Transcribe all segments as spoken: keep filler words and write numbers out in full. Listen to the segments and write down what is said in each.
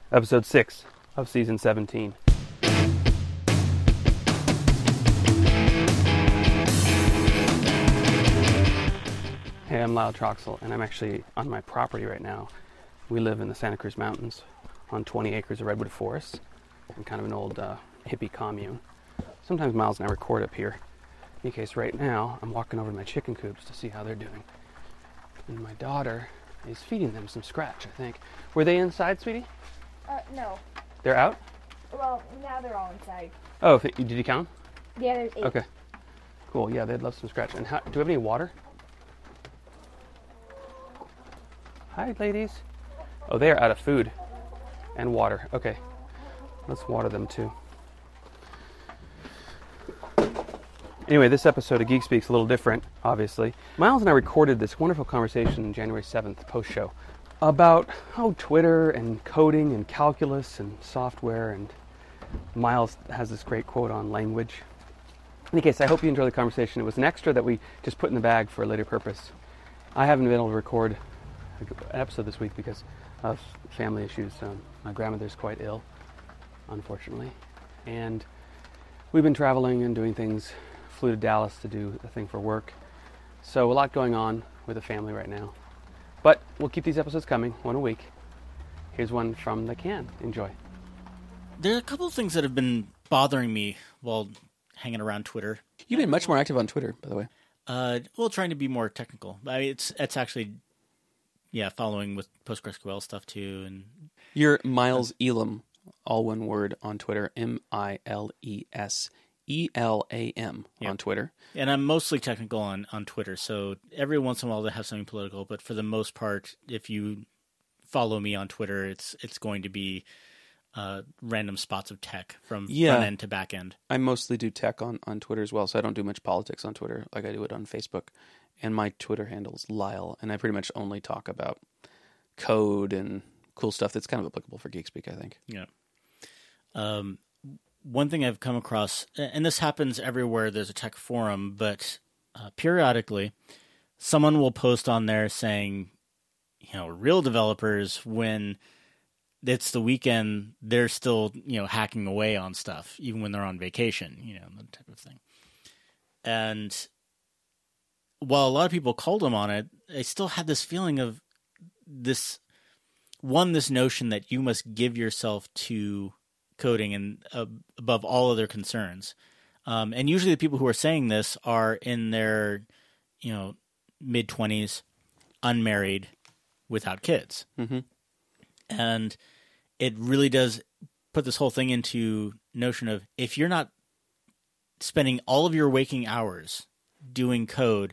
episode six of season seventeen. Hey, I'm Lyle Troxel, and I'm actually on my property right now. We live in the Santa Cruz Mountains on twenty acres of redwood forest in kind of an old uh, hippie commune. Sometimes Miles and I record up here. In any case, right now, I'm walking over to my chicken coops to see how they're doing. And my daughter is feeding them some scratch, I think. Were they inside, sweetie? Uh, no. They're out? Well, now they're all inside. Oh, did you count? Yeah, there's eight. Okay. Cool, yeah, they'd love some scratch. And how, do we have any water? Hi, ladies. Oh, they are out of food and water. Okay. Let's water them, too. Anyway, this episode of Geek Speak's a little different, obviously. Miles and I recorded this wonderful conversation on January seventh, post-show, about how Twitter and coding and calculus and software, and Miles has this great quote on language. In any case, I hope you enjoy the conversation. It was an extra that we just put in the bag for a later purpose. I haven't been able to record an episode this week because of family issues. Um, my grandmother's quite ill, unfortunately. And we've been traveling and doing things. Flew to Dallas to do a thing for work. So a lot going on with the family right now. But we'll keep these episodes coming, one a week. Here's one from the can. Enjoy. There are a couple of things that have been bothering me while hanging around Twitter. You've been much more active on Twitter, by the way. Uh, well, trying to be more technical. I mean, it's it's actually, yeah, following with PostgreSQL stuff too. And You're Miles Elam, all one word on Twitter, M I L E S E L A M Yep. on Twitter. And I'm mostly technical on, on Twitter, so every once in a while they have something political, but for the most part, if you follow me on Twitter, it's it's going to be uh, random spots of tech from Yeah. front end to back end. I mostly do tech on, on Twitter as well, so I don't do much politics on Twitter like I do it on Facebook. And my Twitter handle is Lyle, and I pretty much only talk about code and cool stuff that's kind of applicable for GeekSpeak, I think. Yeah. Um, one thing I've come across, and this happens everywhere there's a tech forum, but uh, periodically someone will post on there saying, you know, real developers, when it's the weekend, they're still, you know, hacking away on stuff, even when they're on vacation, you know, that type of thing. And while a lot of people called them on it, I still had this feeling of this, one, this notion that you must give yourself to coding and uh, above all other concerns. Um, and usually the people who are saying this are in their, you know, mid-twenties, unmarried, without kids. Mm-hmm. And it really does put this whole thing into notion of, if you're not spending all of your waking hours doing code,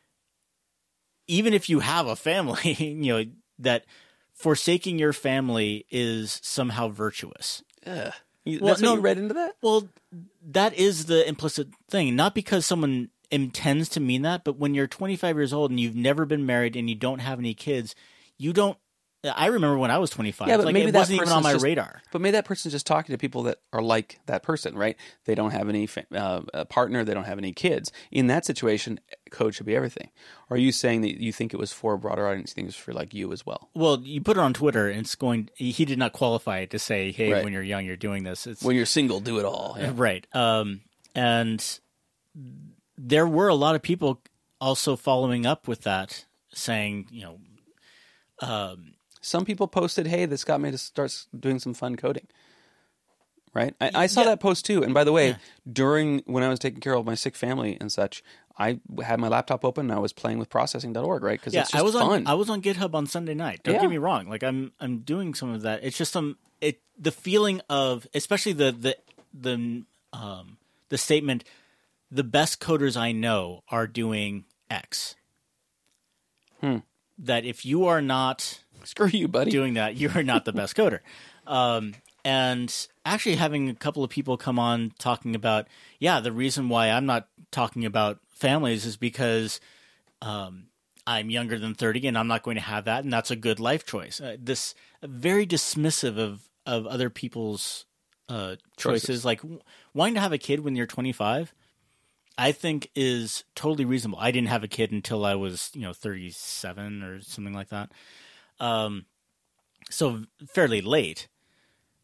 even if you have a family, you know, that forsaking your family is somehow virtuous. Ugh. You, Well, that's what no, you read into that? Well, that is the implicit thing. Not because someone intends to mean that, but when you're twenty-five years old and you've never been married and you don't have any kids, you don't. I remember when I was twenty-five. Yeah, but like, maybe it that wasn't even on person's my just- radar. But maybe that person's just talking to people that are like that person, right? They don't have any fa- uh, a partner. They don't have any kids. In that situation, code should be everything. Or are you saying that you think it was for a broader audience? You think it was for like you as well? Well, you put it on Twitter, and it's going. He did not qualify it to say, "Hey, Right. when you're young, you're doing this." It's When you're single, do it all. Yeah. right. Um, and there were a lot of people also following up with that, saying, you know, um, Some people posted, hey, this got me to start doing some fun coding. Right? I, I saw Yeah. that post too. And by the way, Yeah. during when I was taking care of my sick family and such, I had my laptop open and I was playing with processing dot org, right? Because yeah, it's just I was fun. on I was on GitHub on Sunday night. Don't Yeah. get me wrong. Like I'm I'm doing some of that. It's just some it the feeling of, especially the the the um the statement, the best coders I know are doing X. Hmm. That if you are not Screw you, buddy. doing that, you are not the best coder. Um, and actually having a couple of people come on talking about, yeah, the reason why I'm not talking about families is because um, I'm younger than thirty and I'm not going to have that, and that's a good life choice. Uh, this very dismissive of, of other people's uh, choices. Choices. Like wanting to have a kid when you're twenty-five, I think is totally reasonable. I didn't have a kid until I was, you know, thirty-seven or something like that. Um, so fairly late.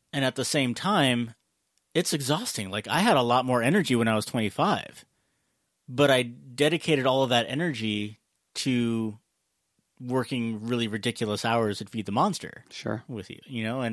and at the same time, it's exhausting. Like, I had a lot more energy when I was twenty-five, but I dedicated all of that energy to working really ridiculous hours at Feed the Monster. Sure. With you, you know, and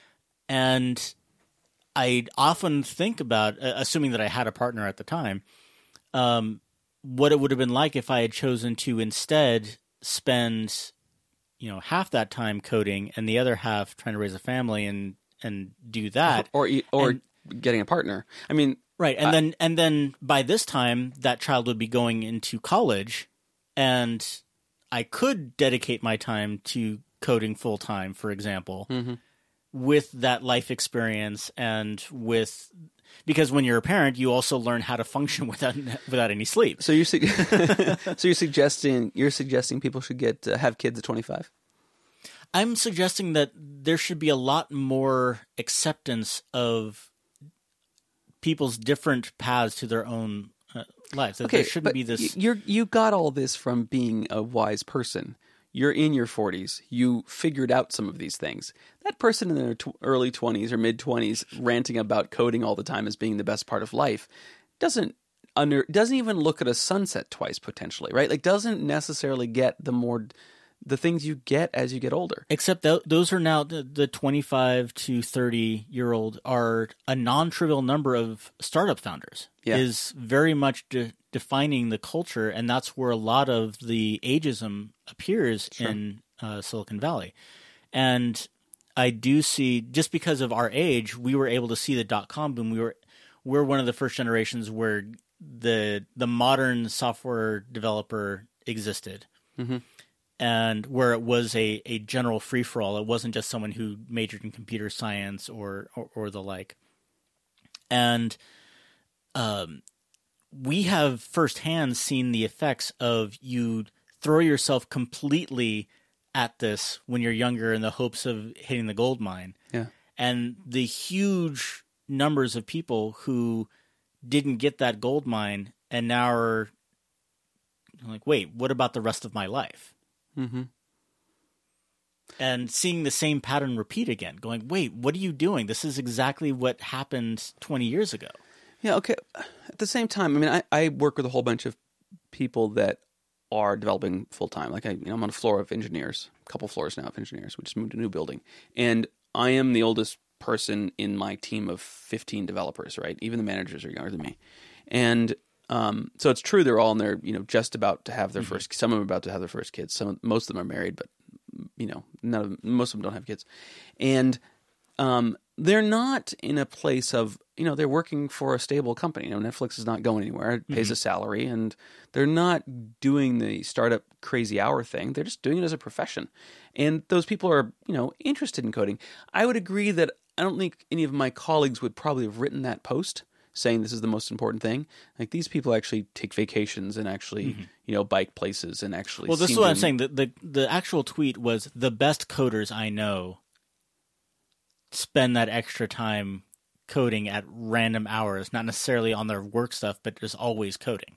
and I often think about, uh, assuming that I had a partner at the time, um, what it would have been like if I had chosen to instead spend, you know, half that time coding and the other half trying to raise a family and and do that, or or, or and, getting a partner. I mean, right, and I, then and then by this time that child would be going into college, and I could dedicate my time to coding full time, for example, mm-hmm. with that life experience and with, because when you're a parent, you also learn how to function without without any sleep. So you're su- so you're suggesting you're suggesting people should get uh, have kids at twenty-five. I'm suggesting that there should be a lot more acceptance of people's different paths to their own uh, lives. That Okay, there shouldn't but be this. You're you got all this from being a wise person. You're in your forties. You figured out some of these things. That person in their tw- early twenties or mid twenties ranting about coding all the time as being the best part of life doesn't under doesn't even look at a sunset twice potentially, right? Like doesn't necessarily get the more the things you get as you get older. Except th- those are now the, the twenty-five to thirty year old are a non-trivial number of startup founders. Yeah. Is very much de- defining the culture, and that's where a lot of the ageism appears Sure. in uh, Silicon Valley. And I do see, just because of our age, we were able to see the dot-com boom. We were we're one of the first generations where the the modern software developer existed. Mm-hmm. And where it was a, a general free-for-all. It wasn't just someone who majored in computer science or, or, or the like. And um, we have firsthand seen the effects of you throw yourself completely at this when you're younger in the hopes of hitting the gold mine. Yeah. And the huge numbers of people who didn't get that gold mine and now are like, wait, what about the rest of my life? Mm-hmm. And seeing the same pattern repeat again, going, wait, what are you doing? This is exactly what happened twenty years ago. Yeah, okay. At the same time, I mean, I, I work with a whole bunch of people that are developing full-time. Like, I, you know, I'm on a floor of engineers, a couple floors now of engineers. We just moved to a new building. And I am the oldest person in my team of fifteen developers, right? Even the managers are younger than me. And Um, so it's true they're all in their, you know, just about to have their mm-hmm. first, some of them are about to have their first kids. Some, most of them are married, but, you know, none of them, most of them don't have kids. And um, they're not in a place of, you know, they're working for a stable company. You know, Netflix is not going anywhere. It pays mm-hmm. a salary, and they're not doing the startup crazy hour thing. They're just doing it as a profession. And those people are, you know, interested in coding. I would agree that I don't think any of my colleagues would probably have written that post saying this is the most important thing. Like, these people actually take vacations and actually, mm-hmm. you know, bike places and actually. Well, this is what I'm saying. The, the the actual tweet was, the best coders I know spend that extra time coding at random hours, not necessarily on their work stuff, but just always coding.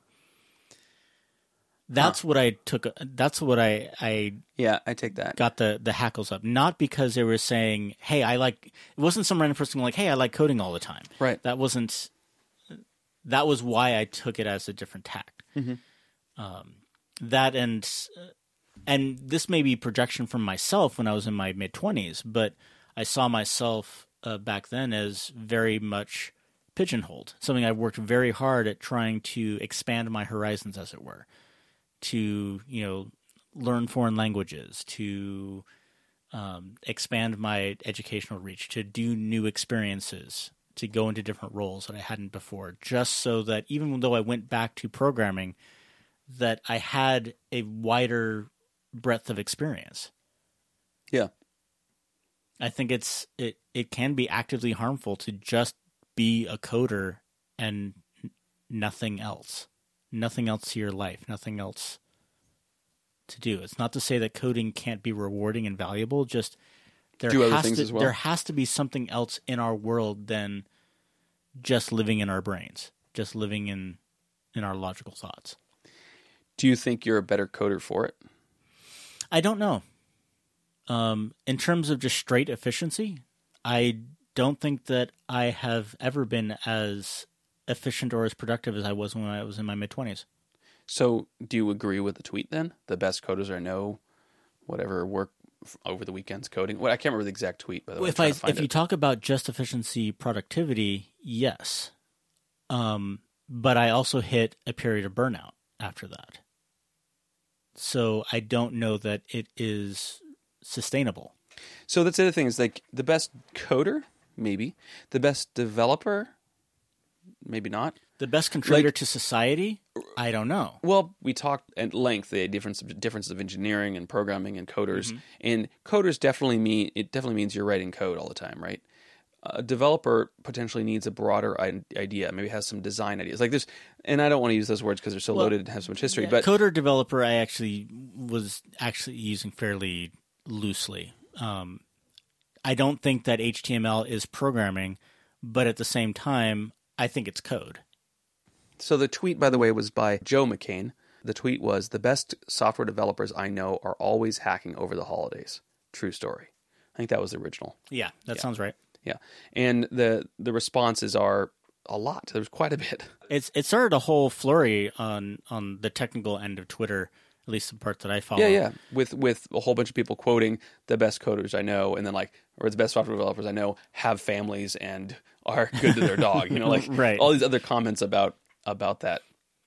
That's huh. what I took. That's what I, I yeah, I take that. Got the, the hackles up. Not because they were saying, hey, I like, it wasn't some random person like, hey, I like coding all the time. Right. That wasn't, that was why I took it as a different tact. Mm-hmm. Um, that and, and this may be projection from myself when I was in my mid twenties, but I saw myself uh, back then as very much pigeonholed, something I worked very hard at trying to expand my horizons, as it were. To, you know, learn foreign languages, to um, expand my educational reach, to do new experiences, to go into different roles that I hadn't before, just so that even though I went back to programming, that I had a wider breadth of experience. Yeah. I think it's it, it can be actively harmful to just be a coder and n- nothing else. Nothing else to your life, nothing else to do. It's not to say that coding can't be rewarding and valuable, just there do other has things to as well. there has to be something else in our world than just living in our brains, just living in in our logical thoughts. Do you think you're a better coder for it? I don't know. Um, in terms of just straight efficiency, I don't think that I have ever been as efficient or as productive as I was when I was in my mid-twenties. So do you agree with the tweet then? The best coders I know, whatever, work f- over the weekends coding. Well, I can't remember the exact tweet, by the way. If I if you talk about just efficiency, productivity, yes. Um, but I also hit a period of burnout after that. So I don't know that it is sustainable. So that's the other thing is like the best coder, maybe. The best developer, maybe not. The best contributor Like- to society, I don't know. Well, we talked at length the difference differences of engineering and programming and coders. Mm-hmm. And coders definitely mean it definitely means you're writing code all the time, right? A developer potentially needs a broader i- idea, maybe has some design ideas. Like this, and I don't want to use those words because they're so Well, loaded and have so much history. Yeah, but coder developer, I actually was actually using fairly loosely. Um, I don't think that H T M L is programming, but at the same time, I think it's code. So the tweet, by the way, was by Joe McCain. The tweet was, "The best software developers I know are always hacking over the holidays." True story. I think that was the original. Yeah, that Yeah. sounds right. Yeah. And the the responses are a lot. There's quite a bit. It's it started a whole flurry on on the technical end of Twitter, at least the part that I follow. Yeah, yeah. With with a whole bunch of people quoting the best coders I know, and then like, or the best software developers I know have families and are good to their dog. You know, like Right. all these other comments about about that.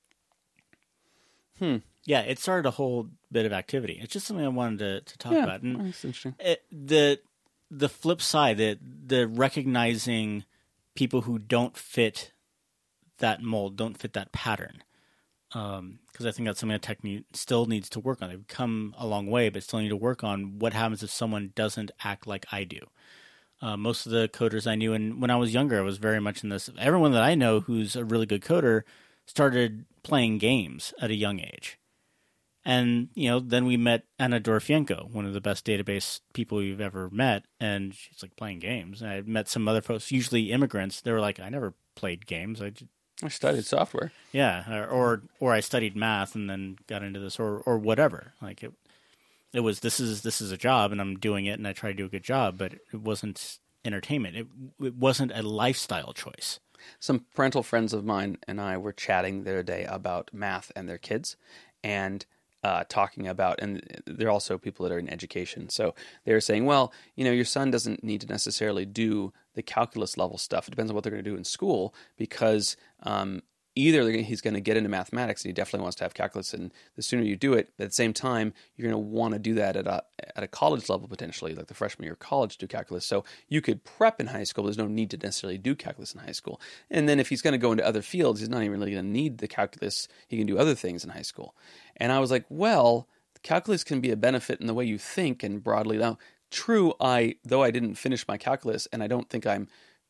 Yeah, it started a whole bit of activity. It's just something I wanted to, to talk Yeah, about. And that's interesting. it, the the flip side, the the recognizing people who don't fit that mold, don't fit that pattern, because I think that's something that tech need, still needs to work on. They've come a long way, but still need to work on what happens if someone doesn't act like I do. Uh, most of the coders I knew, and when I was younger, I was very much in this. Everyone that I know who's a really good coder started playing games at a young age. And, you know, then we met Anna Dorofienko, one of the best database people we've ever met, and she's like playing games. And I met some other folks, usually immigrants. They were like, I never played games. I just, I studied software. yeah, or, or or I studied math and then got into this, or or whatever. Like it, it was this is this is a job, and I'm doing it, and I try to do a good job, but it wasn't entertainment. It it wasn't a lifestyle choice. Some parental friends of mine and I were chatting the other day about math and their kids, and uh, talking about, and they're also people that are in education. So they were saying, well, you know, your son doesn't need to necessarily do the calculus level stuff. It depends on what they're going to do in school, because um, either they're gonna, he's going to get into mathematics, and he definitely wants to have calculus, and the sooner you do it, at the same time, you're going to want to do that at a at a college level potentially, like the freshman year of college, do calculus. So you could prep in high school. There's no need to necessarily do calculus in high school. And then if he's going to go into other fields, he's not even really going to need the calculus. He can do other things in high school. And I was like, well, calculus can be a benefit in the way you think and broadly. Now, true, I though I didn't finish my calculus, and I don't think I'm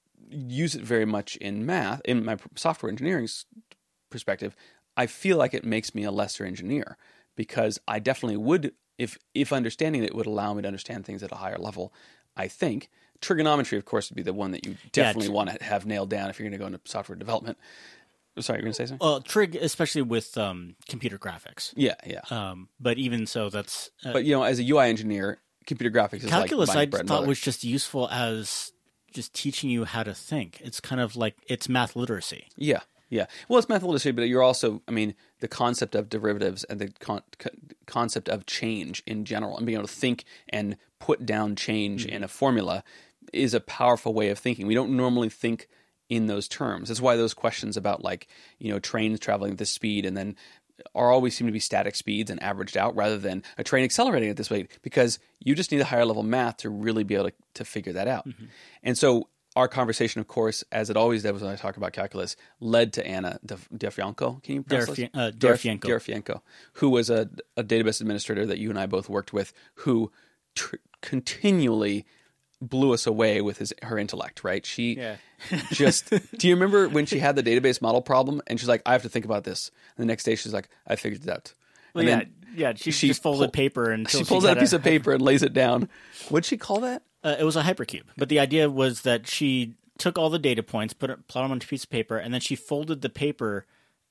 use it very much in math, in my software engineering perspective, I feel like it makes me a lesser engineer, because I definitely would, if if understanding it would allow me to understand things at a higher level. I think trigonometry, of course, would be the one that you definitely Yeah, want to have nailed down if you're going to go into software development. Sorry, you're going to say something? Well, trig, especially with um, computer graphics. Yeah, yeah. Um, but even so, that's uh, But, you know, as a U I engineer, computer graphics is calculus. like my I bread and thought butter. was just useful as just teaching you how to think. It's kind of like it's math literacy. Yeah, yeah. Well, it's math literacy, but you're also, I mean, the concept of derivatives and the con- co- concept of change in general, and being able to think and put down change Mm-hmm. in a formula is a powerful way of thinking. We don't normally think in those terms. That's why those questions about, like, you know, trains traveling at this speed and then are always seem to be static speeds and averaged out, rather than a train accelerating at this rate, because you just need a higher level math to really be able to, to figure that out. Mm-hmm. And so our conversation, of course, as it always does when I talk about calculus, led to Anna Dorofienko. Can you pronounce Dorofie- this? uh, Dorof- Dorofienko. Dorofienko, who was a, a database administrator that you and I both worked with, who tr- continually blew us away with his her intellect, right? She Yeah. just, do you remember when she had the database model problem and she's like, I have to think about this. And the next day she's like, I figured it out. Well, And yeah, then yeah. She, she just folded pull- paper and she pulls out a piece of paper and lays it down. What'd she call that? Uh, it was a hypercube, but the idea was that she took all the data points, put it, plot them on a piece of paper, and then she folded the paper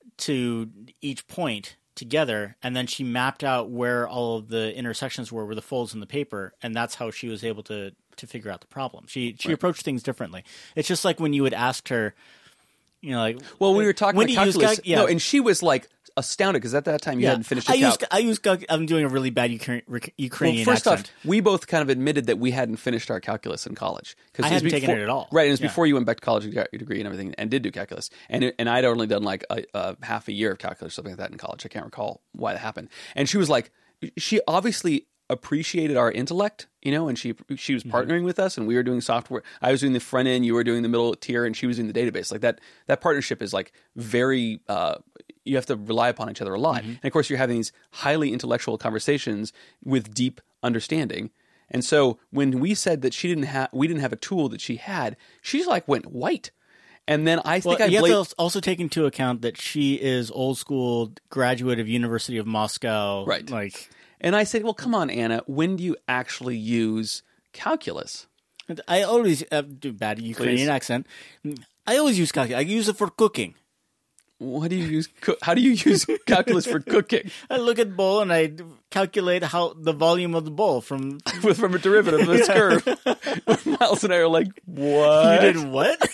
to each point together, and then she mapped out where all of the intersections were, where the folds in the paper, and that's how she was able to to figure out the problem. She she right. approached things differently. It's just like when you would ask her, you know, like well, we were talking about calculus. Cal- yeah. No, and she was like astounded because at that time you yeah. hadn't finished. I a use I use I'm doing a really bad Ukrainian, Ukrainian well, first accent. off, we both kind of admitted that we hadn't finished our calculus in college. I hadn't before, taken it at all. Right, and it was yeah. before you went back to college and got your degree and everything, and did do calculus. And it, and I'd only done like a, a half a year of calculus, something like that in college. I can't recall why that happened. And she was like, she obviously appreciated our intellect, you know, and she she was partnering mm-hmm. with us, and we were doing software. I was doing the front end, you were doing the middle tier, and she was doing the database. Like that that partnership is like very uh, you have to rely upon each other a lot. Mm-hmm. And of course, you're having these highly intellectual conversations with deep understanding. And so when we said that she didn't have, we didn't have a tool that she had, she's like went white. And then I think well, I you blame- have to also take into account that she is old school, graduate of University of Moscow, right? Like. And I said, well, come on, Anna, when do you actually use calculus? I always uh, do bad Ukrainian Please. accent. I always use calculus. I use it for cooking. What do you use? How do you use calculus for cooking? I look at bowl and I calculate how the volume of the bowl from from a derivative of this curve. Miles and I are like, what? You did what?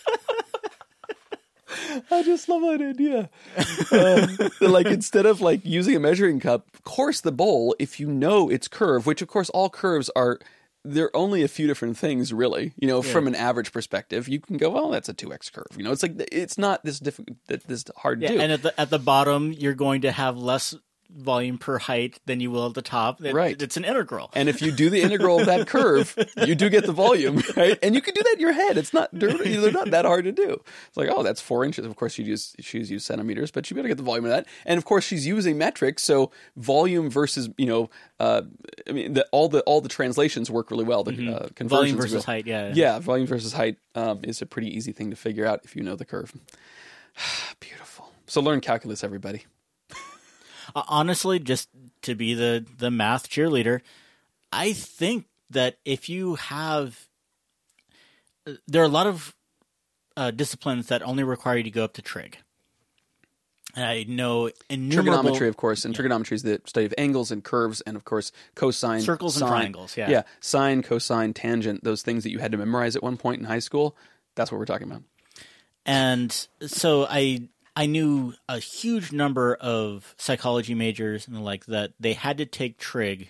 I just love that idea. Um, like instead of like using a measuring cup, course the bowl if you know its curve, which of course all curves are. They're only a few different things, really. You know, yeah. From an average perspective, you can go, "Well, that's a two x curve." You know, it's like it's not this difficult, this hard to yeah, do. And at the at the bottom, you're going to have less volume per height than you will at the top. It, right. It's an integral. And if you do the integral of that curve, you do get the volume, right? And you can do that in your head. It's not they're not that hard to do. It's like, oh, that's four inches. Of course, she'd use she's used centimeters, but you better get the volume of that. And of course, she's using metric, so volume versus you know, uh, I mean, the, all the all the translations work really well. The mm-hmm. uh, conversions volume versus well. height, yeah, yeah, yeah, volume versus height um, is a pretty easy thing to figure out if you know the curve. Beautiful. So learn calculus, everybody. Uh, honestly, just to be the, the math cheerleader, I think that if you have, there are a lot of uh, disciplines that only require you to go up to trig. And I know innumerable... Trigonometry, of course, and yeah. trigonometry is the study of angles and curves, and of course cosine, circles sine, and triangles. Yeah, yeah, sine, cosine, tangent, those things that you had to memorize at one point in high school. That's what we're talking about. And so I. I knew a huge number of psychology majors and the like that they had to take trig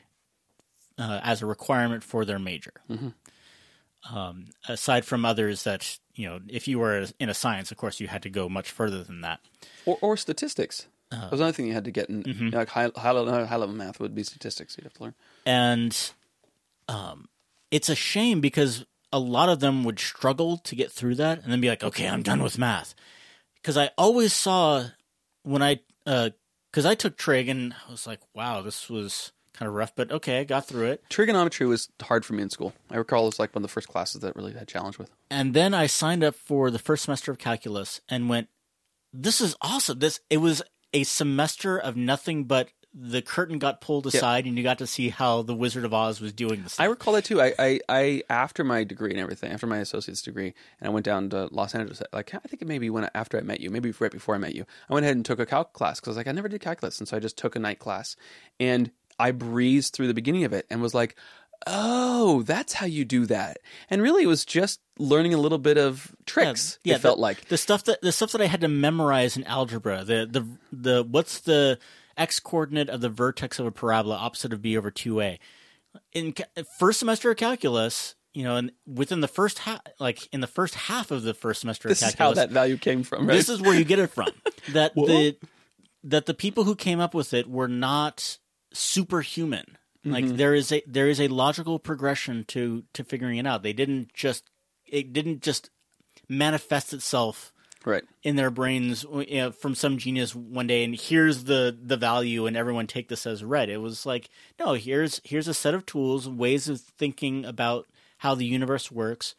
uh, as a requirement for their major. Mm-hmm. Um, aside from others that, you know, if you were in a science, of course, you had to go much further than that. Or, or statistics. Uh, that was another thing you had to get in. Mm-hmm. Like high, high, level, high level math would be statistics you'd have to learn. And um, it's a shame because a lot of them would struggle to get through that and then be like, okay, I'm done with math. Because I always saw when I, because uh, I took trig and I was like, wow, this was kind of rough, but okay, I got through it. Trigonometry was hard for me in school. I recall it was like one of the first classes that really had challenge with. And then I signed up for the first semester of calculus and went, this is awesome. This it was a semester of nothing but the curtain got pulled aside, yeah. and you got to see how the Wizard of Oz was doing this. I recall that too. I, I, I, after my degree and everything, after my associate's degree, and I went down to Los Angeles. Like I think it maybe when after I met you, maybe right before I met you, I went ahead and took a calc class because I was like, I never did calculus, and so I just took a night class, and I breezed through the beginning of it and was like, oh, that's how you do that. And really, it was just learning a little bit of tricks. Yeah, yeah it felt the, like the stuff that the stuff that I had to memorize in algebra. The the the what's the x-coordinate of the vertex of a parabola opposite of b over two a. In first semester of calculus, you know, and within the first half, like in the first half of the first semester this of calculus, this is how that value came from. Right? This is where you get it from. That the that the people who came up with it were not superhuman. Like mm-hmm. there is a there is a logical progression to to figuring it out. They didn't just it didn't just manifest itself. Right. In their brains, you know, from some genius one day, and here's the, the value, and everyone take this as read. It was like, no, here's here's a set of tools, ways of thinking about how the universe works,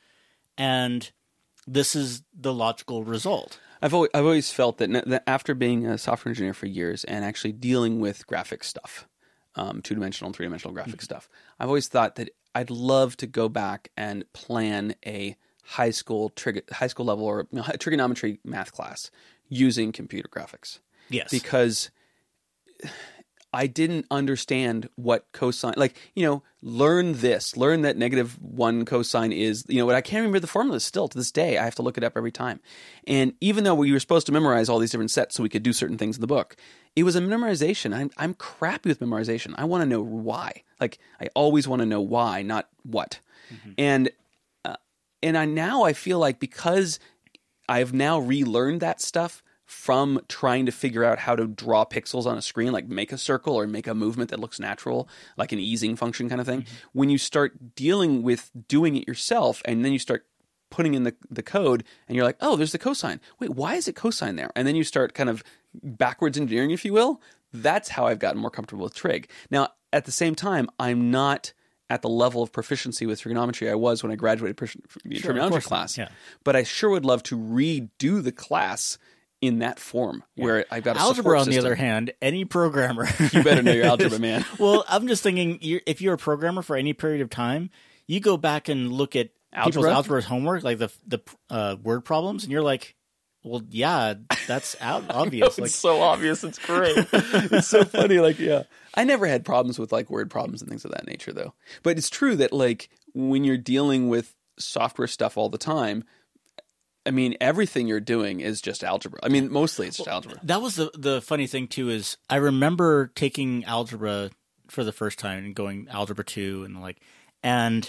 and this is the logical result. I've always, I've always felt that, that after being a software engineer for years and actually dealing with graphic stuff, um, two-dimensional and three-dimensional graphic mm-hmm. stuff, I've always thought that I'd love to go back and plan a high school trig- high school level or you know, trigonometry math class using computer graphics. Yes. Because I didn't understand what cosine, like, you know, learn this, learn that negative one cosine is, you know, what I can't remember the formulas still to this day. I have to look it up every time. And even though we were supposed to memorize all these different sets so we could do certain things in the book, it was a memorization. I'm, I'm crappy with memorization. I want to know why. Like, I always want to know why, not what. Mm-hmm. And, uh, and I now I feel like because I've now relearned that stuff, from trying to figure out how to draw pixels on a screen, like make a circle or make a movement that looks natural, like an easing function kind of thing. Mm-hmm. When you start dealing with doing it yourself and then you start putting in the, the code and you're like, oh, there's the cosine. Wait, why is it cosine there? And then you start kind of backwards engineering, if you will. That's how I've gotten more comfortable with trig. Now, at the same time, I'm not at the level of proficiency with trigonometry I was when I graduated from sure, trigonometry class. Yeah. But I sure would love to redo the class in that form, yeah. where I've got a algebra. On system. The other hand, any programmer, you better know your algebra, man. Well, I'm just thinking, you're, if you're a programmer for any period of time, you go back and look at algebra? people's algebra homework, like the the uh, word problems, and you're like, well, yeah, that's out obvious. know, like, it's so obvious. It's great. It's so funny. Like, yeah, I never had problems with like word problems and things of that nature, though. But it's true that like when you're dealing with software stuff all the time, I mean, everything you're doing is just algebra. I mean, mostly it's just well, algebra. That was the the funny thing too. Is I remember taking algebra for the first time and going algebra two and like, and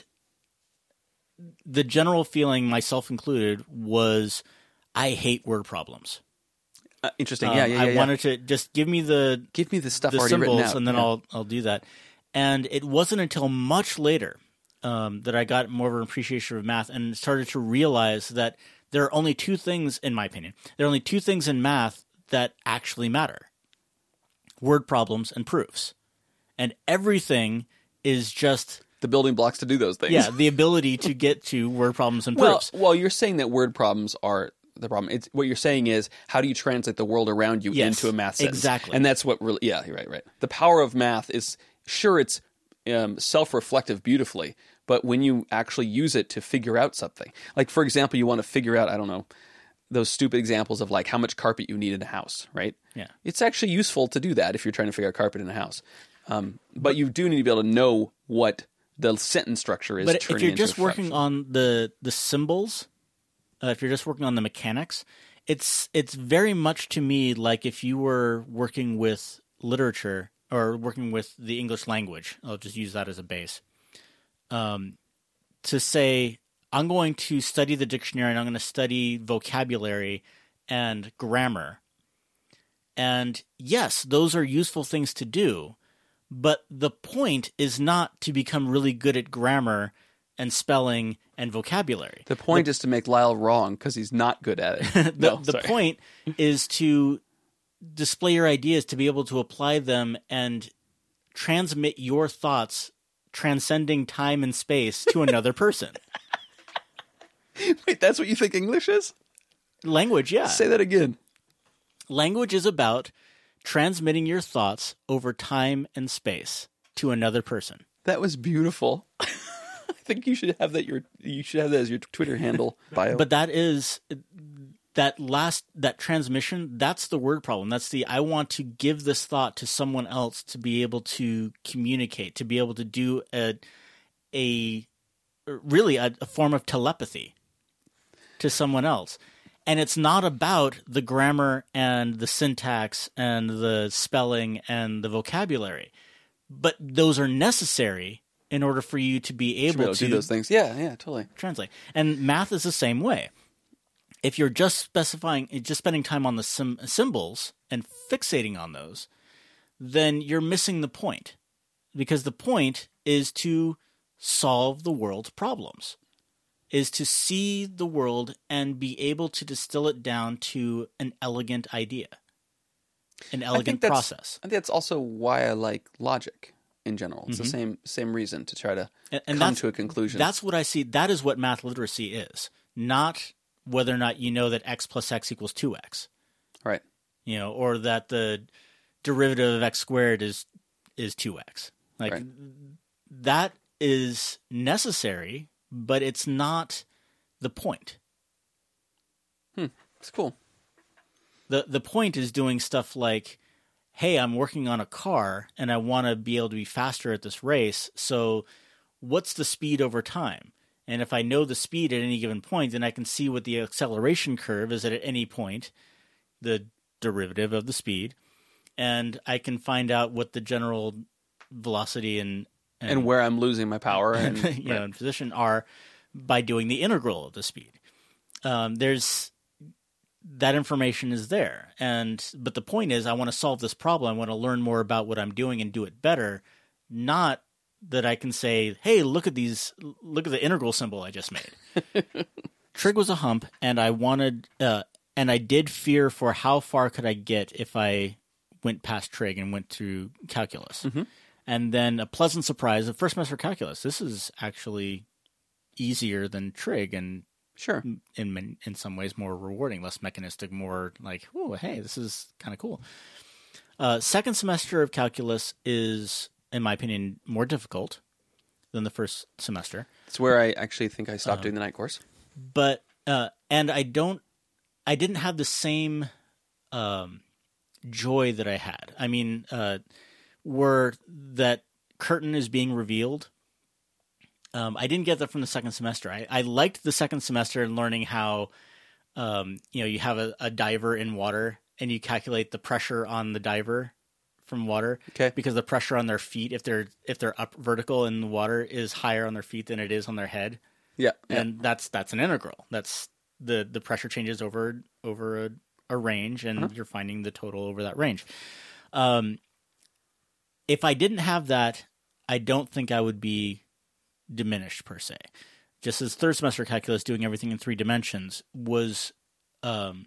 the general feeling, myself included, was I hate word problems. Uh, interesting. Um, yeah, yeah, yeah. I yeah. wanted to just give me the give me the stuff the already symbols, written out, and then yeah. I'll I'll do that. And it wasn't until much later um, that I got more of an appreciation of math and started to realize that there are only two things, in my opinion, there are only two things in math that actually matter: word problems and proofs. And everything is just the building blocks to do those things. Yeah, the ability to get to word problems and well, proofs. Well, you're saying that word problems are the problem. It's, what you're saying is, how do you translate the world around you yes, into a math sentence? Exactly. And that's what really, yeah, you're right, right. The power of math is, sure, it's um, self-reflective beautifully, but when you actually use it to figure out something, like, for example, you want to figure out, I don't know, those stupid examples of like how much carpet you need in a house, right? Yeah. It's actually useful to do that if you're trying to figure out carpet in a house. Um, but you do need to be able to know what the sentence structure is. But if you're just into working on the the symbols, uh, if you're just working on the mechanics, it's it's very much to me like if you were working with literature or working with the English language. I'll just use that as a base. Um, to say, I'm going to study the dictionary and I'm going to study vocabulary and grammar. And yes, those are useful things to do. But the point is not to become really good at grammar and spelling and vocabulary. The point the, is to make Lyle wrong because he's not good at it. the no, the point is to display your ideas, to be able to apply them and transmit your thoughts transcending time and space to another person. Wait, that's what you think English is? Language, yeah. Say that again. Language is about transmitting your thoughts over time and space to another person. That was beautiful. I think you should have that your you should have that as your Twitter handle bio. But that is that last that transmission, that's the word problem. That's the I want to give this thought to someone else to be able to communicate, to be able to do a a really a, a form of telepathy to someone else. And it's not about the grammar and the syntax and the spelling and the vocabulary. But those are necessary in order for you to be able, be able to, to do those things. Yeah, yeah, totally. Translate. And math is the same way. If you're just specifying, just spending time on the sim- symbols and fixating on those, then you're missing the point. Because the point is to solve the world's problems. Is to see the world and be able to distill it down to an elegant idea, an elegant I process. I think that's also why I like logic in general. It's mm-hmm. the same same reason to try to and, and come to a conclusion. That's what I see. That is what math literacy is, not whether or not you know that x plus x equals two x. Right. You know, or that the derivative of x squared is is two x. Like right. That is necessary. But it's not the point. Hmm. It's cool. The the point is doing stuff like hey, I'm working on a car and I want to be able to be faster at this race. So what's the speed over time? And if I know the speed at any given point, then I can see what the acceleration curve is at any point, the derivative of the speed. And I can find out what the general velocity and and, and where I'm losing my power and you right. know, and position are by doing the integral of the speed. Um, there's that information is there. And but the point is, I want to solve this problem. I want to learn more about what I'm doing and do it better, not that I can say, hey, look at these, look at the integral symbol I just made. Trig was a hump, and I wanted, uh, and I did fear for how far could I get if I went past trig and went through calculus. Mm-hmm. And then a pleasant surprise of first semester calculus. This is actually easier than trig, and sure, in in some ways more rewarding, less mechanistic, more like, oh, hey, this is kind of cool. Uh, second semester of calculus is, in my opinion, more difficult than the first semester. It's where I actually think I stopped uh, doing the night course. But uh, and I don't, I didn't have the same um, joy that I had. I mean, uh, were that curtain is being revealed. Um, I didn't get that from the second semester. I, I liked the second semester and learning how, um, you know, you have a, a diver in water and you calculate the pressure on the diver from water, okay, because the pressure on their feet, if they're if they're up vertical in the water, is higher on their feet than it is on their head. Yeah, and yeah. that's that's an integral. That's the the pressure changes over over a, a range, and uh-huh. you're finding the total over that range. Um, if I didn't have that, I don't think I would be diminished per se. Just as third semester calculus, doing everything in three dimensions was, um,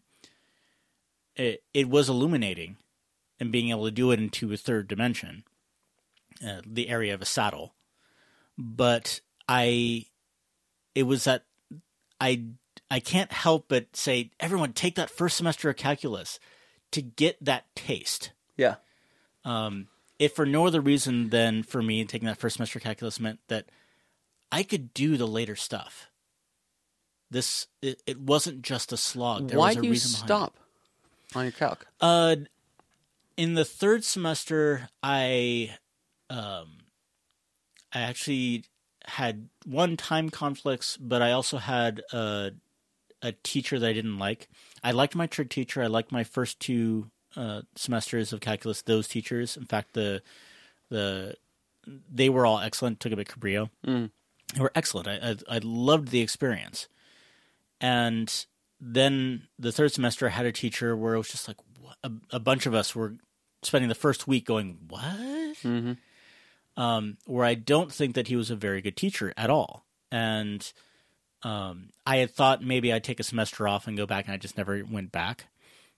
it it was illuminating. And being able to do it into a third dimension, uh, the area of a saddle. But I, it was that I, I can't help but say, everyone take that first semester of calculus to get that taste. Yeah. Um, if for no other reason than for me taking that first semester of calculus meant that I could do the later stuff. This, it, it wasn't just a slog. There Why was a do you reason stop it. on your calc? Uh, In the third semester, I um, I actually had one time conflicts, but I also had a, a teacher that I didn't like. I liked my trig teacher. I liked my first two uh, semesters of calculus. Those teachers, in fact, the the they were all excellent. Took a bit Cabrillo. Mm. They were excellent. I, I I loved the experience. And then the third semester, I had a teacher where it was just like what? A, a bunch of us were spending the first week going, what? Mm-hmm. Um, where I don't think that he was a very good teacher at all. And um, I had thought maybe I'd take a semester off and go back, and I just never went back.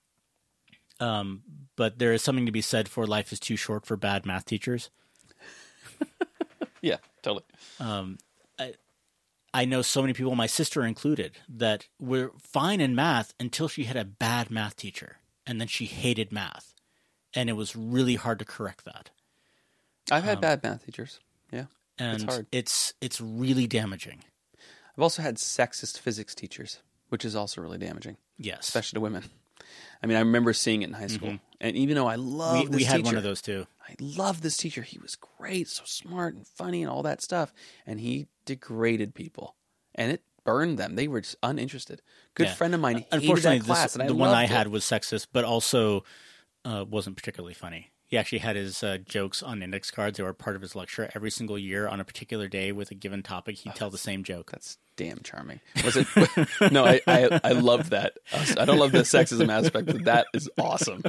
Um, but there is something to be said for life is too short for bad math teachers. Yeah, totally. Um, I, I know so many people, my sister included, that were fine in math until she had a bad math teacher, and then she hated math. And it was really hard to correct that. I've had um, bad math teachers. Yeah, and it's hard. It's it's really damaging. I've also had sexist physics teachers, which is also really damaging. Yes, especially to women. I mean, I remember seeing it in high school, mm-hmm. and even though I love we, this we had teacher, one of those too. I love this teacher. He was great, so smart and funny, and all that stuff. And he degraded people, and it burned them. They were just uninterested. Good yeah. friend of mine hated Unfortunately, that class, this, and I the one I it. had was sexist, but also uh, wasn't particularly funny. He actually had his uh, jokes on index cards. They were part of his lecture every single year on a particular day with a given topic. He'd oh, tell the same joke. That's damn charming. Was it? No, I, I I love that. I don't love the sexism aspect, but that is awesome.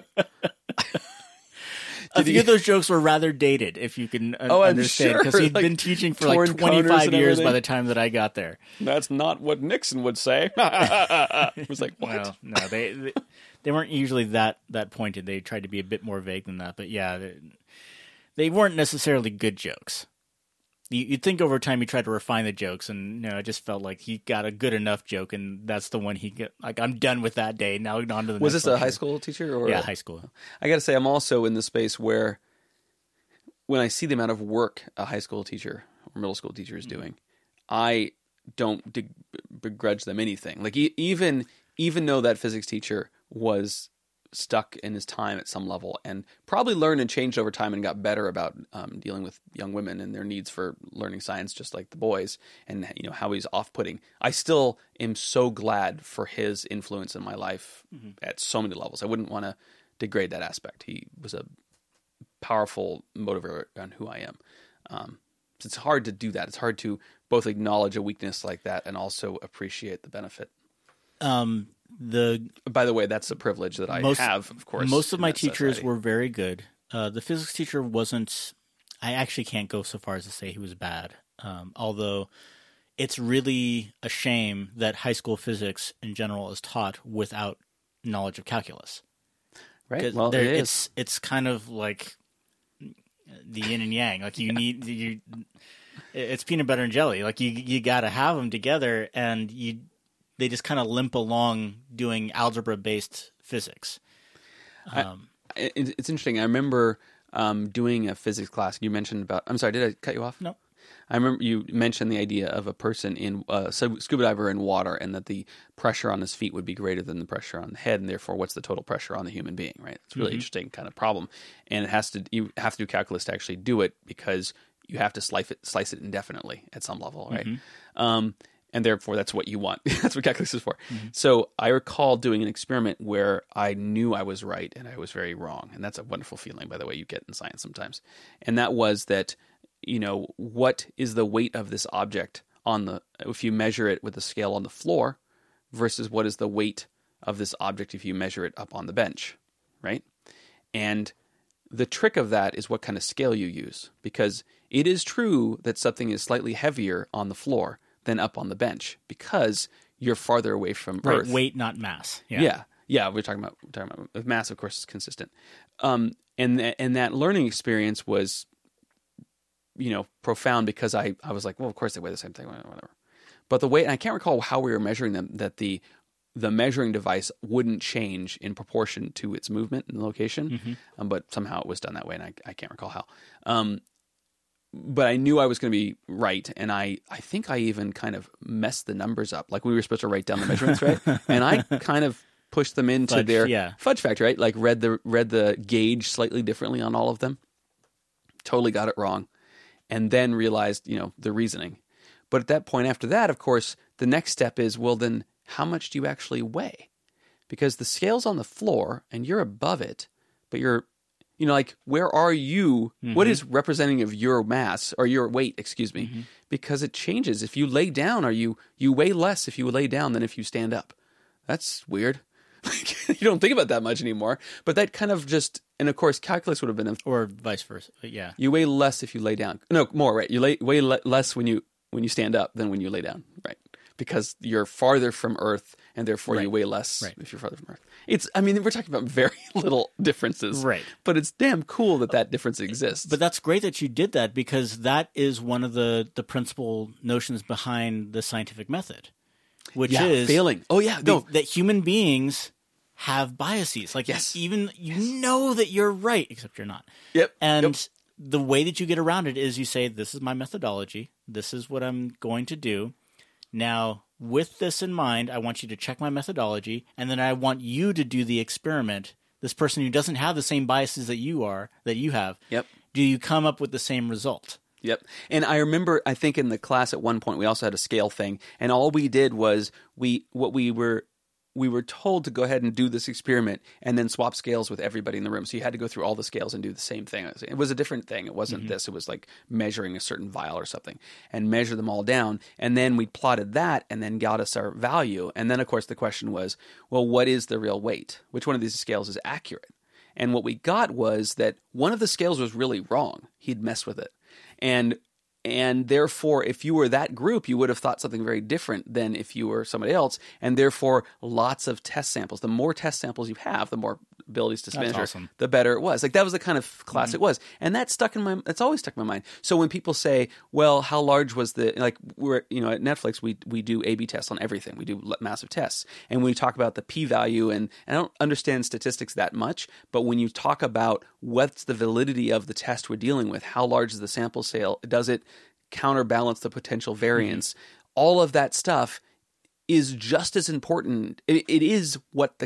A few of those jokes were rather dated, if you can uh, oh, understand, because sure. he'd like, been teaching for like twenty-five years by the time that I got there. That's not what Nixon would say. It was like, what? Well, no, they, they they weren't usually that, that pointed. They tried to be a bit more vague than that. But yeah, they, they weren't necessarily good jokes. You, you'd think over time he tried to refine the jokes, and you know, I just felt like he got a good enough joke, and that's the one he got. Like, I'm done with that day. Now on to the was next this a lecture. high school teacher? Or yeah, high school. I got to say, I'm also in the space where when I see the amount of work a high school teacher or middle school teacher is mm-hmm. doing, I don't dig- begrudge them anything. Like e- even even though that physics teacher was stuck in his time at some level and probably learned and changed over time and got better about um, dealing with young women and their needs for learning science, just like the boys, and you know how he's off-putting. I still am so glad for his influence in my life mm-hmm. at so many levels. I wouldn't want to degrade that aspect. He was a powerful motivator on who I am. Um, it's hard to do that. It's hard to both acknowledge a weakness like that and also appreciate the benefit. Um, the By the way, that's a privilege that I most, have, of course. Most of my teachers society. were very good. Uh, the physics teacher wasn't, I actually can't go so far as to say he was bad. Um, although it's really a shame that high school physics in general is taught without knowledge of calculus. Right. Well, there, it is. It's, it's kind of like the yin and yang. Like you yeah. need, you, it's peanut butter and jelly. Like you, you got to have them together, and you, they just kind of limp along doing algebra-based physics. Um, I, it's interesting. I remember um, doing a physics class. You mentioned about. I'm sorry. Did I cut you off? No. I remember you mentioned the idea of a person in uh, scuba diver in water, and that the pressure on his feet would be greater than the pressure on the head, and therefore, what's the total pressure on the human being? Right. It's a really mm-hmm. interesting kind of problem, and it has to. You have to do calculus to actually do it because you have to slice it, slice it indefinitely at some level, right? Mm-hmm. Um, And therefore, that's what you want. That's what calculus is for. Mm-hmm. So I recall doing an experiment where I knew I was right and I was very wrong. And that's a wonderful feeling, by the way, you get in science sometimes. And that was that, you know, what is the weight of this object on the, if you measure it with a scale on the floor versus what is the weight of this object if you measure it up on the bench, right? And the trick of that is what kind of scale you use, because it is true that something is slightly heavier on the floor than up on the bench because you're farther away from right, Earth. Weight, not mass. Yeah, yeah, yeah. We're talking about we're talking about mass, of course, is consistent. Um, and th- and that learning experience was, you know, profound because I, I was like, well, of course they weigh the same thing, whatever. But the way, and I can't recall how we were measuring them, that the the measuring device wouldn't change in proportion to its movement and location, mm-hmm. um, but somehow it was done that way, and I, I can't recall how. Um, But I knew I was going to be right, and I, I think I even kind of messed the numbers up. Like we were supposed to write down the measurements, right? And I kind of pushed them into fudge, their yeah. fudge factor, right? Like read the read the gauge slightly differently on all of them. Totally got it wrong, and then realized, you know, the reasoning. But at that point, after that, of course, the next step is, well, then how much do you actually weigh? Because the scale's on the floor, and you're above it, but you're You know, like, where are you? Mm-hmm. What is representing of your mass or your weight, excuse me? Mm-hmm. Because it changes. If you lay down, are you you weigh less if you lay down than if you stand up. That's weird. You don't think about that much anymore. But that kind of just, and of course, calculus would have been, a, or vice versa. But yeah, you weigh less if you lay down. No, more right. You lay, weigh le- less when you when you stand up than when you lay down, right? Because you're farther from Earth, and therefore right. you weigh less right. if you're farther from Earth. It's, I mean, we're talking about very little differences. Right. But it's damn cool that that difference exists. But that's great that you did that, because that is one of the, the principal notions behind the scientific method, which yeah, is failing. Oh, yeah. No. The, that human beings have biases. Like, yes. even you yes. know that you're right, except you're not. Yep. And yep. the way that you get around it is you say, this is my methodology. This is what I'm going to do. Now, with this in mind, I want you to check my methodology, and then I want you to do the experiment. This person who doesn't have the same biases that you are, that you have, yep. do you come up with the same result? Yep. And I remember, I think in the class at one point, we also had a scale thing, and all we did was we what we were we were told to go ahead and do this experiment and then swap scales with everybody in the room. So you had to go through all the scales and do the same thing. It was a different thing. It wasn't mm-hmm. this. It was like measuring a certain vial or something and measure them all down. And then we plotted that and then got us our value. And then, of course, the question was, well, what is the real weight? Which one of these scales is accurate? And what we got was that one of the scales was really wrong. He'd messed with it. And And therefore, if you were that group, you would have thought something very different than if you were somebody else. And therefore, lots of test samples. The more test samples you have, the more abilities to measure, awesome. the better it was. Like, that was the kind of class mm-hmm. it was. And that stuck in my, that's always stuck in my mind. So when people say, well, how large was the, like, we're, you know, at Netflix, we we do A B tests on everything. We do massive tests. And when we talk about the p-value, and, and I don't understand statistics that much, but when you talk about what's the validity of the test we're dealing with, how large is the sample sale, does it counterbalance the potential variance, mm-hmm. all of that stuff is just as important. It, it is what the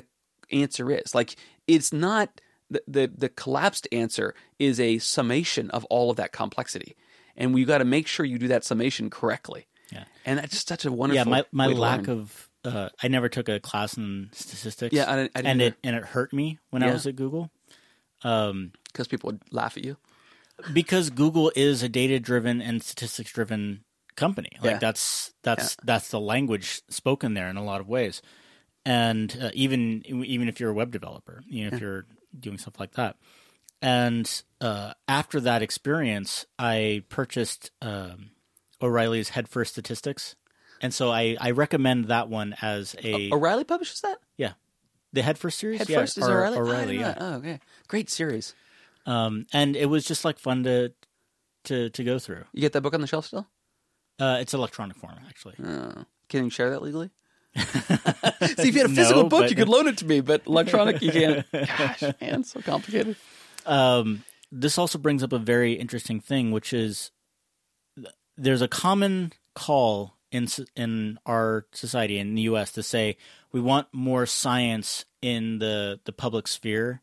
answer is. Like, it's not the, the the collapsed answer is a summation of all of that complexity, and we got to make sure you do that summation correctly. Yeah, and that's just such a wonderful. Yeah, my my way to lack learn. of uh, I never took a class in statistics. Yeah, I didn't- I didn't and either. it and it hurt me when I Yeah. was at Google. Um, because people would laugh at you. because Google is a data-driven and statistics-driven company. Like Yeah. that's that's that's the language spoken there in a lot of ways. And uh, even even if you're a web developer, you know, if you're doing stuff like that. And uh, after that experience, I purchased um, O'Reilly's Head First Statistics, and so I, I recommend that one as a O'Reilly publishes that? yeah, the Head First series. Head yeah, First is or- O'Reilly? O'Reilly, I didn't know yeah. that. Oh, okay. Great series. Um, and it was just like fun to to to go through. You get that book on the shelf still? Uh, it's electronic form, actually. Oh. Can you share that legally? See, if you had a physical No, book, but- you could loan it to me, but electronic, you can't. Gosh, man, so complicated. Um, this also brings up a very interesting thing, which is th- there's a common call in s- in our society in the U S to say we want more science in the the public sphere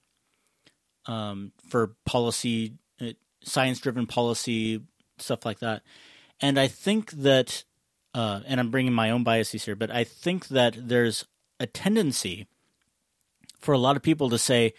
um, for policy, uh, science-driven policy, stuff like that. And I think that, uh, and I'm bringing my own biases here, but I think that there's a tendency for a lot of people to say,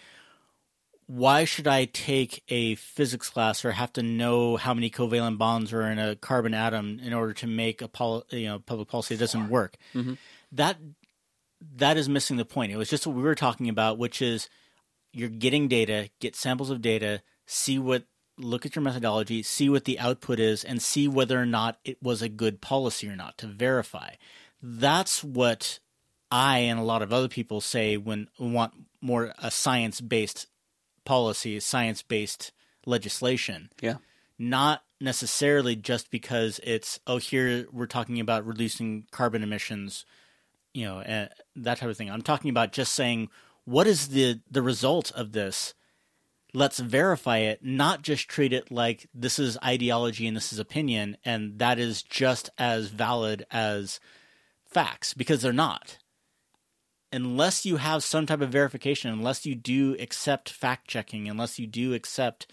why should I take a physics class or have to know how many covalent bonds are in a carbon atom in order to make a poli- you know public policy that doesn't work? Mm-hmm. That that is missing the point. It was just what we were talking about, which is you're getting data, get samples of data, see what, look at your methodology, see what the output is, and see whether or not it was a good policy or not to verify. That's what I and a lot of other people say when we want more a science-based policy, science-based legislation. Yeah. Not necessarily just because it's, oh, here we're talking about reducing carbon emissions, you know, uh, that type of thing. I'm talking about just saying, what is the, the result of this? Let's verify it, not just treat it like this is ideology and this is opinion, and that is just as valid as facts, because they're not. Unless you have some type of verification, unless you do accept fact-checking, unless you do accept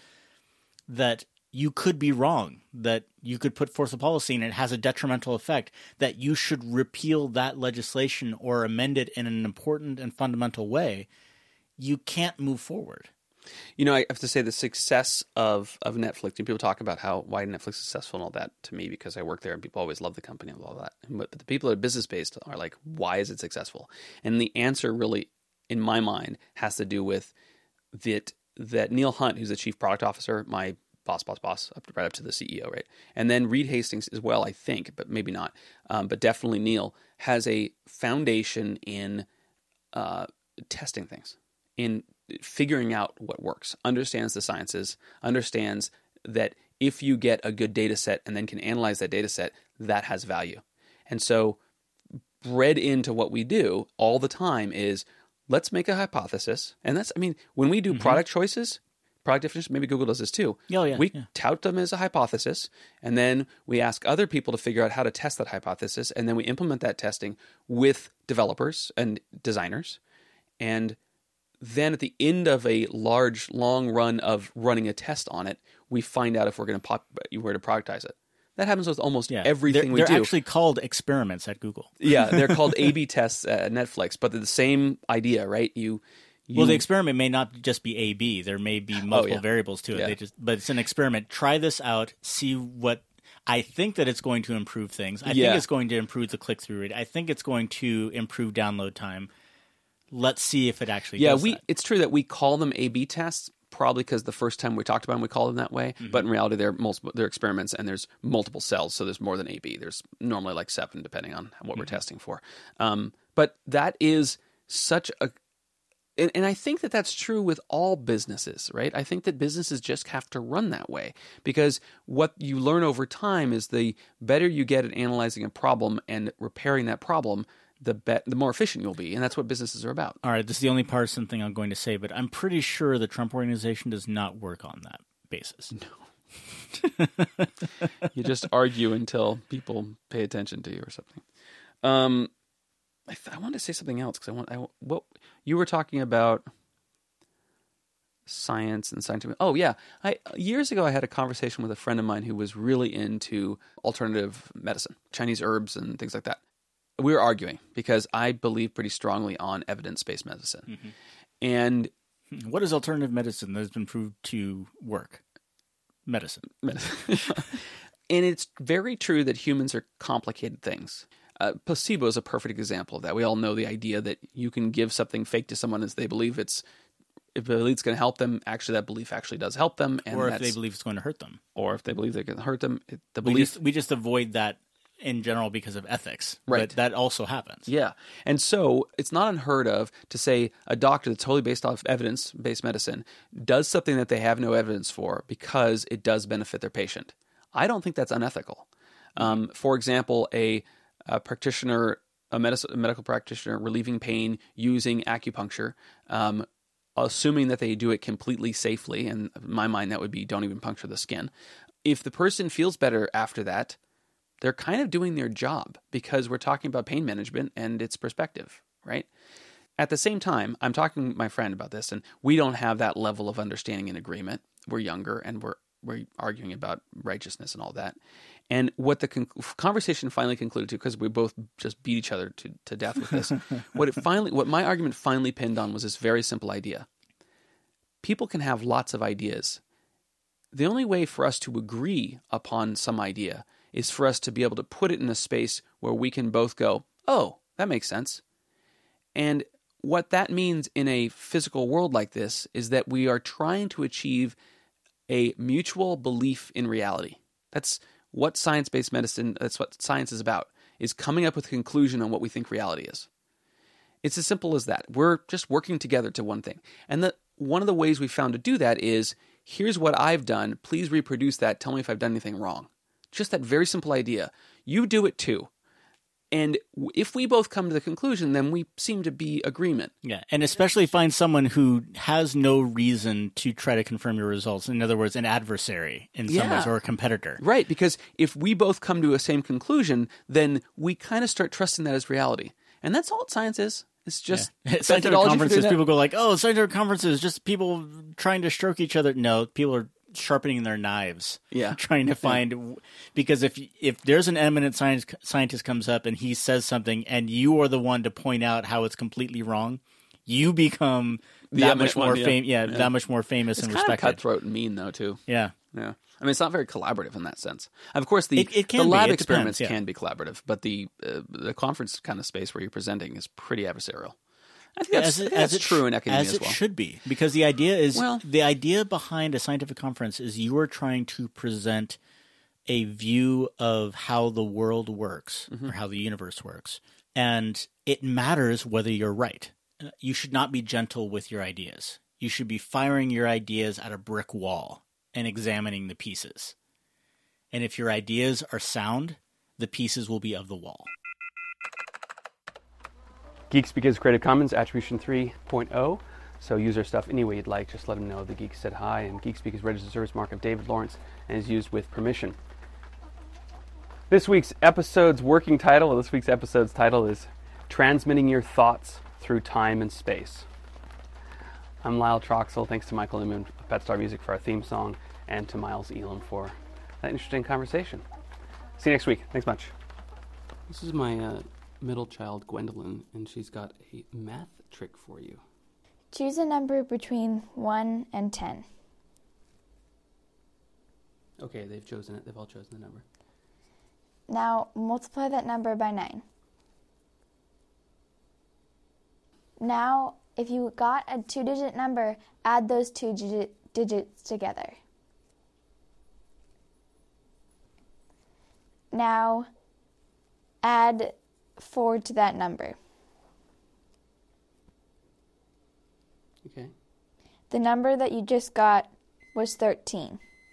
that you could be wrong, that you could put forth a policy and it has a detrimental effect, that you should repeal that legislation or amend it in an important and fundamental way, you can't move forward. You know, I have to say the success of, of Netflix, and people talk about how why Netflix is successful and all that to me because I work there and people always love the company and all that. But, but the people that are business-based are like, why is it successful? And the answer really, in my mind, has to do with that, that Neil Hunt, who's the chief product officer, my boss, boss, boss, up to, right up to the C E O, right? And then Reed Hastings as well, I think, but maybe not. Um, but definitely Neil has a foundation in uh, testing things, in figuring out what works, understands the sciences, understands that if you get a good data set and then can analyze that data set, that has value. And so bred into what we do all the time is let's make a hypothesis. And that's, I mean, when we do mm-hmm. product choices, product definitions, maybe Google does this too. Oh, yeah, we yeah. tout them as a hypothesis, and then we ask other people to figure out how to test that hypothesis, and then we implement that testing with developers and designers. And then at the end of a large, long run of running a test on it, we find out if we're going to pop, where to productize it. That happens with almost yeah. everything they're, we they're do. They're actually called experiments at Google. Yeah, they're called A B tests at Netflix, but they're the same idea, right? You, you well, the experiment may not just be A B. There may be multiple oh, yeah. variables to it. Yeah. They just, but it's an experiment. Try this out. See what. I think that it's going to improve things. I yeah. think it's going to improve the click-through rate. I think it's going to improve download time. Let's see if it actually yeah, does we. that. It's true that we call them A B tests, probably because the first time we talked about them, we called them that way. Mm-hmm. But in reality, they're multiple, they're experiments, and there's multiple cells, so there's more than A B. There's normally like seven, depending on what mm-hmm. we're testing for. Um, but that is such a, and, and I think that that's true with all businesses, right? I think that businesses just have to run that way because what you learn over time is the better you get at analyzing a problem and repairing that problem, the be- the more efficient you'll be, and that's what businesses are about. All right, this is the only partisan thing I'm going to say, but I'm pretty sure the Trump Organization does not work on that basis. No. You just argue until people pay attention to you or something. Um, I, th- I wanted to say something else because I want. I what you were talking about science and scientific. Oh yeah, I years ago I had a conversation with a friend of mine who was really into alternative medicine, Chinese herbs and things like that. We were arguing because I believe pretty strongly on evidence-based medicine, mm-hmm. and what is alternative medicine that has been proved to work? Medicine. Medicine. And it's very true that humans are complicated things. Uh, placebo is a perfect example of that. We all know the idea that you can give something fake to someone as they believe it's if they believe it's going to help them. Actually, that belief actually does help them, and or if they believe it's going to hurt them, or if they believe they're going to hurt them. It, the we belief just, we just avoid that in general because of ethics, right? But that also happens. Yeah, and so it's not unheard of to say a doctor that's totally based off evidence-based medicine does something that they have no evidence for because it does benefit their patient. I don't think that's unethical. Um, for example, a, a practitioner, a, medic- a medical practitioner relieving pain using acupuncture, um, assuming that they do it completely safely, and in my mind that would be don't even puncture the skin. If the person feels better after that, they're kind of doing their job because we're talking about pain management and its perspective, right? At the same time, I'm talking with my friend about this, and we don't have that level of understanding and agreement. We're younger, and we're we're arguing about righteousness and all that. And what the con- conversation finally concluded to, because we both just beat each other to, to death with this, what it finally, what my argument finally pinned on was this very simple idea. People can have lots of ideas. The only way for us to agree upon some idea is for us to be able to put it in a space where we can both go, oh, that makes sense. And what that means in a physical world like this is that we are trying to achieve a mutual belief in reality. That's what science-based medicine, that's what science is about, is coming up with a conclusion on what we think reality is. It's as simple as that. We're just working together to one thing. And the, one of the ways we found to do that is, here's what I've done, please reproduce that, tell me if I've done anything wrong. Just that very simple idea. You do it too. And if we both come to the conclusion, then we seem to be agreement. Yeah, and especially find someone who has no reason to try to confirm your results. In other words, an adversary in some Yeah. ways, or a competitor. Right, because if we both come to a same conclusion, then we kind of start trusting that as reality. And that's all science is. It's just yeah. Scientific methodology for conferences, doing that. people go like, oh, scientific conferences, just people trying to stroke each other. No, people are sharpening their knives, Yeah. trying to find, because if if there's an eminent science scientist comes up and he says something and you are the one to point out how it's completely wrong, you become The that eminent much more one, yeah. fam- yeah, Yeah. that much more famous It's and kind of respected. cutthroat and mean, though, too. Yeah. Yeah. I mean, it's not very collaborative in that sense. Of course, the, It- it can the be. lab It experiments depends, yeah. can be collaborative, but the uh, the conference kind of space where you're presenting is pretty adversarial. I think that's, as it, I think that's as it true sh- in academia as as, it well. should be, because the idea is Well- the idea behind a scientific conference is you are trying to present a view of how the world works Mm-hmm. or how the universe works, and it matters whether you're right. Uh, You should not be gentle with your ideas. You should be firing your ideas at a brick wall and examining the pieces. And if your ideas are sound, the pieces will be of the wall. GeekSpeak is Creative Commons Attribution three point oh, so use our stuff any way you'd like. Just let them know the Geek said hi, and GeekSpeak is registered service mark of David Lawrence and is used with permission. This week's episode's working title, or this week's episode's title is Transmitting Your Thoughts Through Time and Space. I'm Lyle Troxel. Thanks to Michael Newman of Petstar Music for our theme song, and to Miles Elam for that interesting conversation. See you next week. Thanks much. This is my uh, middle child, Gwendolyn, and she's got a math trick for you. Choose a number between one and ten. Okay, they've chosen it. They've all chosen the number. Now multiply that number by nine. Now, if you got a two-digit number, add those two digit, digits together. Now, add four to that number. Okay. The number that you just got was thirteen.